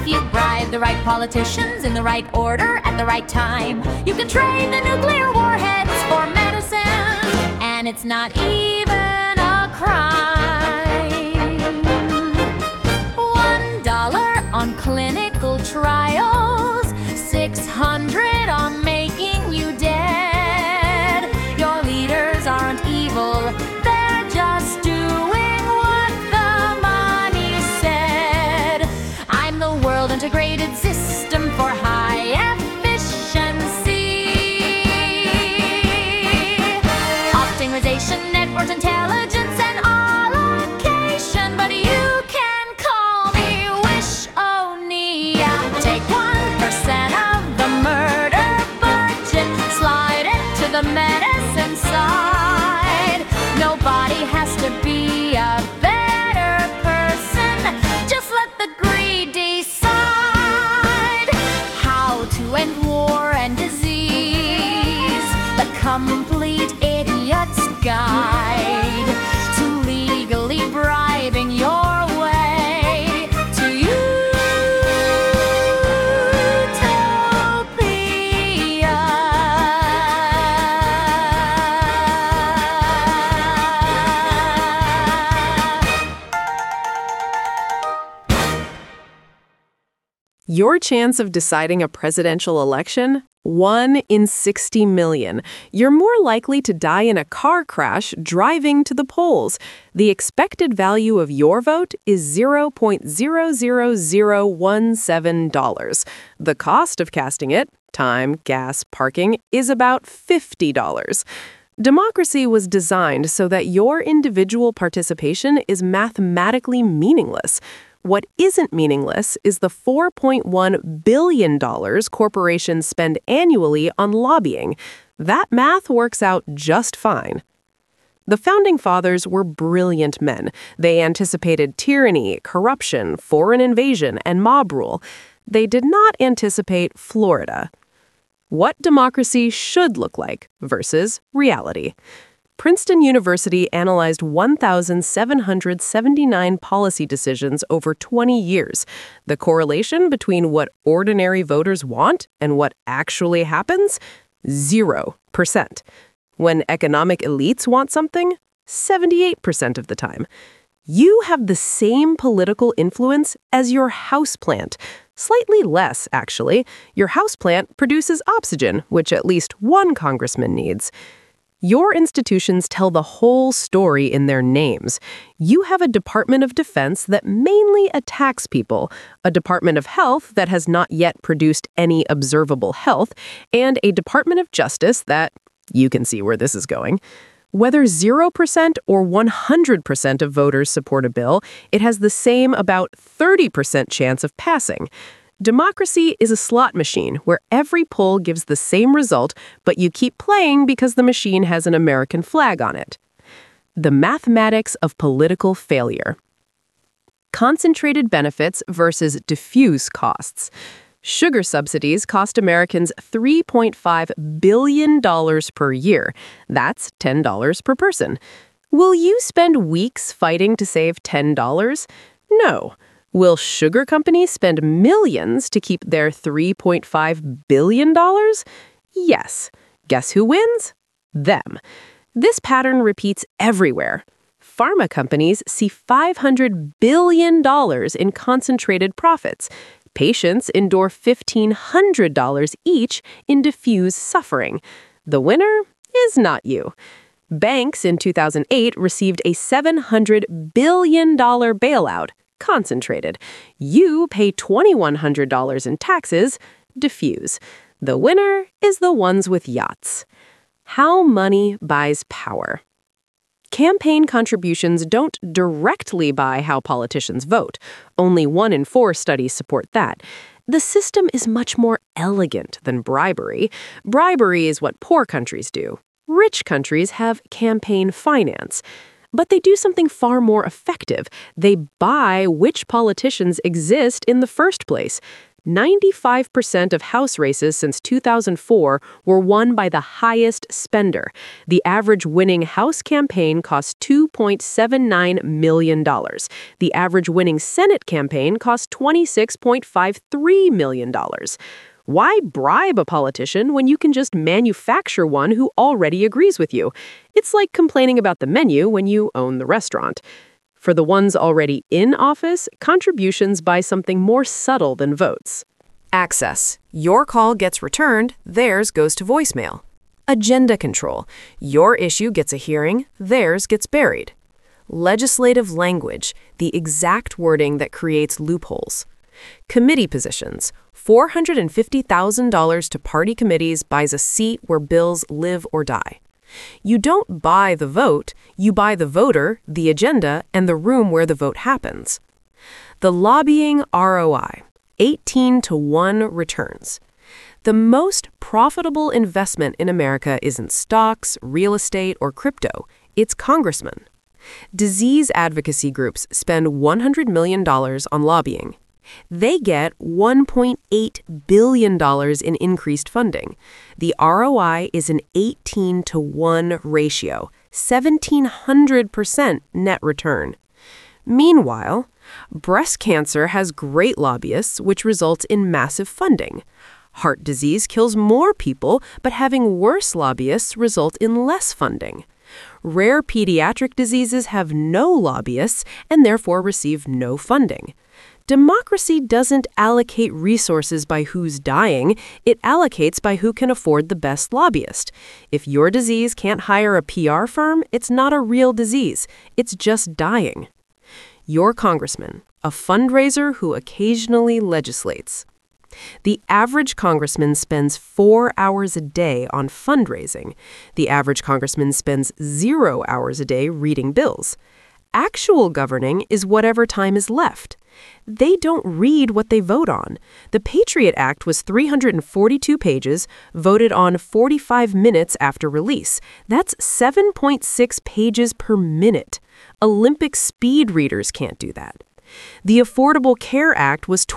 If you bribe the right politicians in the right order at the right time, you can trade the nuclear warheads for medicine, and it's not even a crime. $1 on clinical trials, $600 on making you dead. Your leaders aren't evil, they're just doing what the money said. I'm the world integrated system for high efficiency. Optimization, network intelligence, and allocation. But you can call me Wish-O-Nia. Take 1% of the murder budget, slide it to the medicine side. Nobody has to be a better person. Just let the greed decide how to end war and disease. The complete idiot's guide to legally bribing your way to utopia. Your chance of deciding a presidential election? 1 in 60 million. You're more likely to die in a car crash driving to the polls. The expected value of your vote is $0.00017. The cost of casting it, time, gas, parking, is about $50. Democracy was designed so that your individual participation is mathematically meaningless. What isn't meaningless is the $4.1 billion corporations spend annually on lobbying. That math works out just fine. The Founding Fathers were brilliant men. They anticipated tyranny, corruption, foreign invasion, and mob rule. They did not anticipate Florida. What democracy should look like versus reality. Princeton University analyzed 1,779 policy decisions over 20 years. The correlation between what ordinary voters want and what actually happens? 0%. When economic elites want something? 78% of the time. You have the same political influence as your houseplant. Slightly less, actually. Your houseplant produces oxygen, which at least one congressman needs. Your institutions tell the whole story in their names. You have a Department of Defense that mainly attacks people, a Department of Health that has not yet produced any observable health, and a Department of Justice that, you can see where this is going. Whether 0% or 100% of voters support a bill, it has the same about 30% chance of passing. Democracy is a slot machine where every poll gives the same result, but you keep playing because the machine has an American flag on it. The mathematics of political failure. Concentrated benefits versus diffuse costs. Sugar subsidies cost Americans $3.5 billion per year. That's $10 per person. Will you spend weeks fighting to save $10? No. Will sugar companies spend millions to keep their $3.5 billion? Yes. Guess who wins? Them. This pattern repeats everywhere. Pharma companies see $500 billion in concentrated profits. Patients endure $1,500 each in diffuse suffering. The winner is not you. Banks in 2008 received a $700 billion bailout. Concentrated. You pay $2,100 in taxes, diffuse. The winner is the ones with yachts. How money buys power. Campaign contributions don't directly buy how politicians vote. Only 1 in 4 studies support that. The system is much more elegant than bribery. Bribery is what poor countries do. Rich countries have campaign finance. But they do something far more effective. They buy which politicians exist in the first place. 95% of House races since 2004 were won by the highest spender. The average winning House campaign cost $2.79 million. The average winning Senate campaign cost $26.53 million. Why bribe a politician when you can just manufacture one who already agrees with you? It's like complaining about the menu when you own the restaurant. For the ones already in office, contributions buy something more subtle than votes. Access. Your call gets returned, theirs goes to voicemail. Agenda control. Your issue gets a hearing, theirs gets buried. Legislative language. The exact wording that creates loopholes. Committee positions. $450,000 to party committees buys a seat where bills live or die. You don't buy the vote, you buy the voter, the agenda, and the room where the vote happens. The lobbying ROI, 18-to-1 returns. The most profitable investment in America isn't stocks, real estate, or crypto, it's congressmen. Disease advocacy groups spend $100 million on lobbying. They get $1.8 billion in increased funding. The ROI is an 18-to-1 ratio, 1,700% net return. Meanwhile, breast cancer has great lobbyists, which results in massive funding. Heart disease kills more people, but having worse lobbyists result in less funding. Rare pediatric diseases have no lobbyists and therefore receive no funding. Democracy doesn't allocate resources by who's dying, it allocates by who can afford the best lobbyist. If your disease can't hire a PR firm, it's not a real disease, it's just dying. Your congressman, a fundraiser who occasionally legislates. The average congressman spends 4 hours a day on fundraising. The average congressman spends 0 hours a day reading bills. Actual governing is whatever time is left. They don't read what they vote on. The Patriot Act was 342 pages, voted on 45 minutes after release. That's 7.6 pages per minute. Olympic speed readers can't do that. The Affordable Care Act was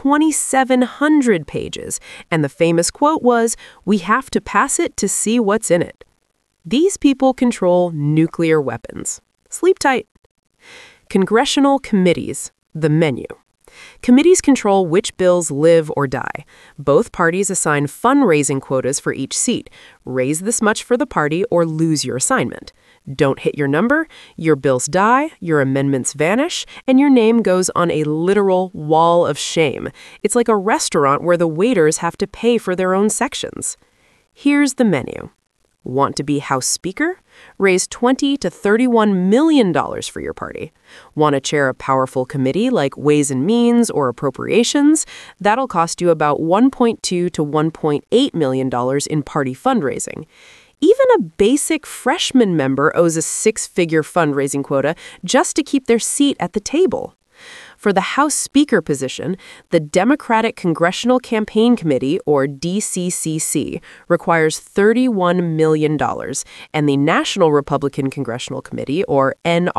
2,700 pages, and the famous quote was, "We have to pass it to see what's in it." These people control nuclear weapons. Sleep tight. Congressional committees, the menu. Committees control which bills live or die. Both parties assign fundraising quotas for each seat. Raise this much for the party or lose your assignment. Don't hit your number, your bills die, your amendments vanish, and your name goes on a literal wall of shame. It's like a restaurant where the waiters have to pay for their own sections. Here's the menu. Want to be House Speaker? Raise $20 to $31 million for your party. Want to chair a powerful committee like Ways and Means or Appropriations? That'll cost you about $1.2 to $1.8 million in party fundraising. Even a basic freshman member owes a 6-figure fundraising quota just to keep their seat at the table. For the House Speaker position, the Democratic Congressional Campaign Committee, or DCCC, requires $31 million, and the National Republican Congressional Committee, or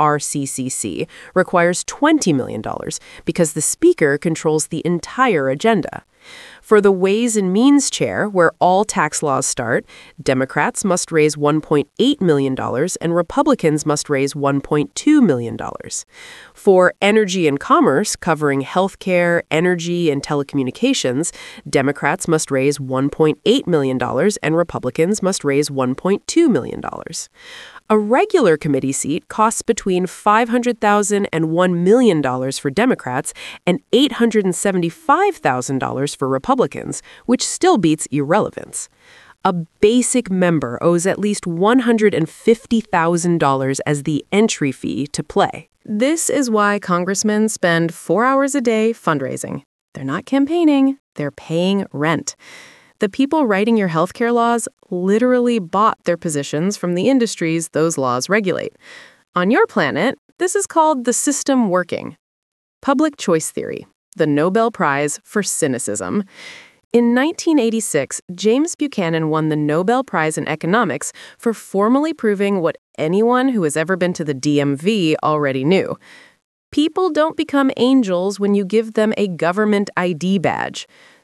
NRCCC, requires $20 million because the Speaker controls the entire agenda. For the Ways and Means chair, where all tax laws start, Democrats must raise $1.8 million and Republicans must raise $1.2 million. For Energy and Commerce, covering healthcare, energy, and telecommunications, Democrats must raise $1.8 million and Republicans must raise $1.2 million. A regular committee seat costs between $500,000 and $1 million for Democrats and $875,000 for Republicans, which still beats irrelevance. A basic member owes at least $150,000 as the entry fee to play. This is why congressmen spend 4 hours a day fundraising. They're not campaigning, they're paying rent. The people writing your healthcare laws literally bought their positions from the industries those laws regulate. On your planet, this is called the system working. Public choice theory, the Nobel Prize for cynicism. In 1986, James Buchanan won the Nobel Prize in Economics for formally proving what anyone who has ever been to the DMV already knew. People don't become angels when you give them a government ID badge.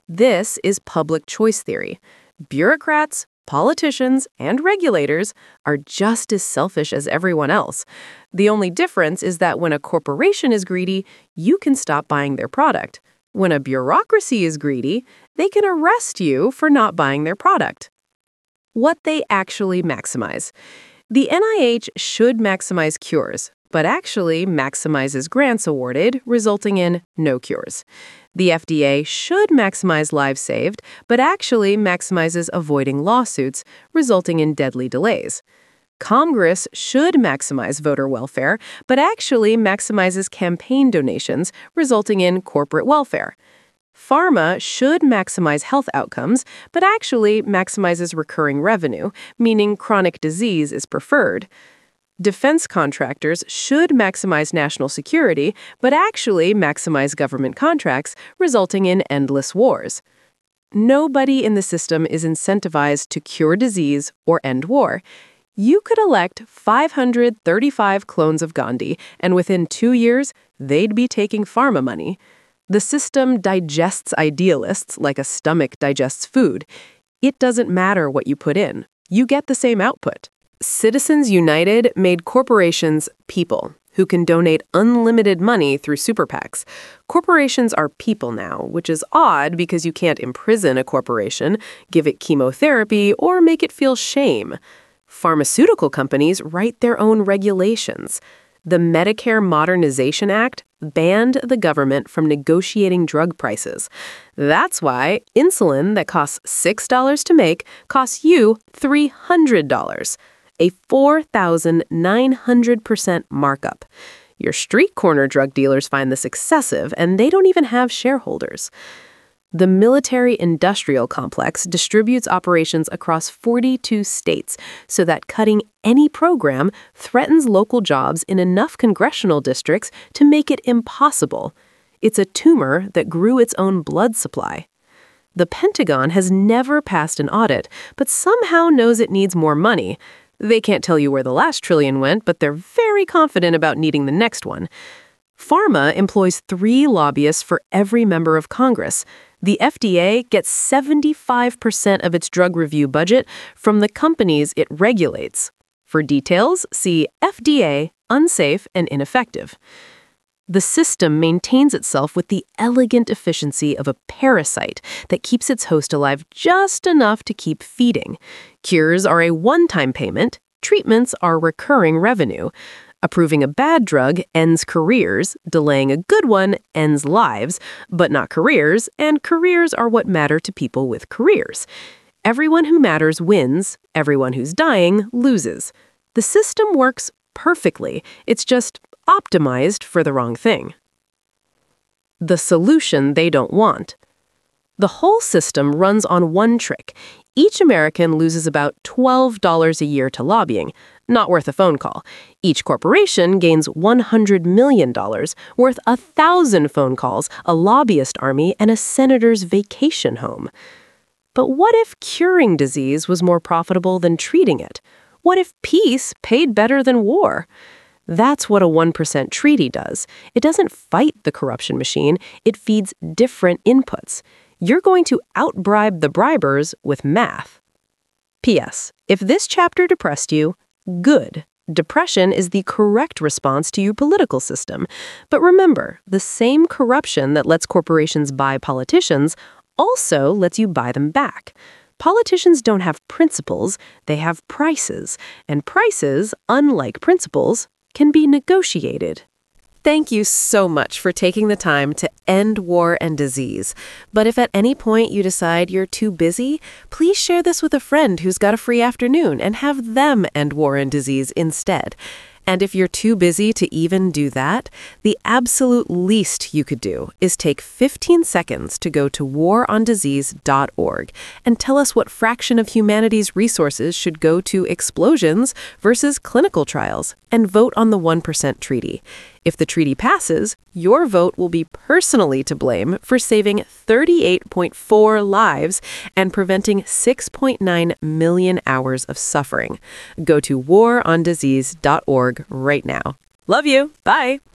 This is public choice theory. Bureaucrats, politicians, and regulators are just as selfish as everyone else. The only difference is that when a corporation is greedy, you can stop buying their product. When a bureaucracy is greedy, they can arrest you for not buying their product. What they actually maximize. The NIH should maximize cures, but actually maximizes grants awarded, resulting in no cures. The FDA should maximize lives saved, but actually maximizes avoiding lawsuits, resulting in deadly delays. Congress should maximize voter welfare, but actually maximizes campaign donations, resulting in corporate welfare. Pharma should maximize health outcomes, but actually maximizes recurring revenue, meaning chronic disease is preferred. Defense contractors should maximize national security, but actually maximize government contracts, resulting in endless wars. Nobody in the system is incentivized to cure disease or end war. You could elect 535 clones of Gandhi, and within 2 years, they'd be taking pharma money. The system digests idealists like a stomach digests food. It doesn't matter what you put in. You get the same output. Citizens United made corporations people who can donate unlimited money through super PACs. Corporations are people now, which is odd because you can't imprison a corporation, give it chemotherapy, or make it feel shame. Pharmaceutical companies write their own regulations. The Medicare Modernization Act banned the government from negotiating drug prices. That's why insulin that costs $6 to make costs you $300. A 4,900% markup. Your street corner drug dealers find this excessive, and they don't even have shareholders. The military-industrial complex distributes operations across 42 states so that cutting any program threatens local jobs in enough congressional districts to make it impossible. It's a tumor that grew its own blood supply. The Pentagon has never passed an audit, but somehow knows it needs more money. They can't tell you where the last trillion went, but they're very confident about needing the next one. Pharma employs 3 lobbyists for every member of Congress. The FDA gets 75% of its drug review budget from the companies it regulates. For details, see FDA, unsafe and ineffective. The system maintains itself with the elegant efficiency of a parasite that keeps its host alive just enough to keep feeding. Cures are a one-time payment. Treatments are recurring revenue. Approving a bad drug ends careers. Delaying a good one ends lives, but not careers, and careers are what matter to people with careers. Everyone who matters wins. Everyone who's dying loses. The system works perfectly. It's just optimized for the wrong thing. The solution they don't want. The whole system runs on one trick. Each American loses about $12 a year to lobbying, not worth a phone call. Each corporation gains $100 million, worth 1,000 phone calls, a lobbyist army, and a senator's vacation home. But what if curing disease was more profitable than treating it? What if peace paid better than war? That's what a 1% treaty does. It doesn't fight the corruption machine, it feeds different inputs. You're going to outbribe the bribers with math. P.S. If this chapter depressed you, good. Depression is the correct response to your political system. But remember, the same corruption that lets corporations buy politicians also lets you buy them back. Politicians don't have principles, they have prices. And prices, unlike principles, can be negotiated. Thank you so much for taking the time to end war and disease. But if at any point you decide you're too busy, please share this with a friend who's got a free afternoon and have them end war and disease instead. And if you're too busy to even do that, the absolute least you could do is take 15 seconds to go to warondisease.org and tell us what fraction of humanity's resources should go to explosions versus clinical trials, and vote on the 1% treaty. If the treaty passes, your vote will be personally to blame for saving 38.4 lives and preventing 6.9 million hours of suffering. Go to warondisease.org right now. Love you. Bye.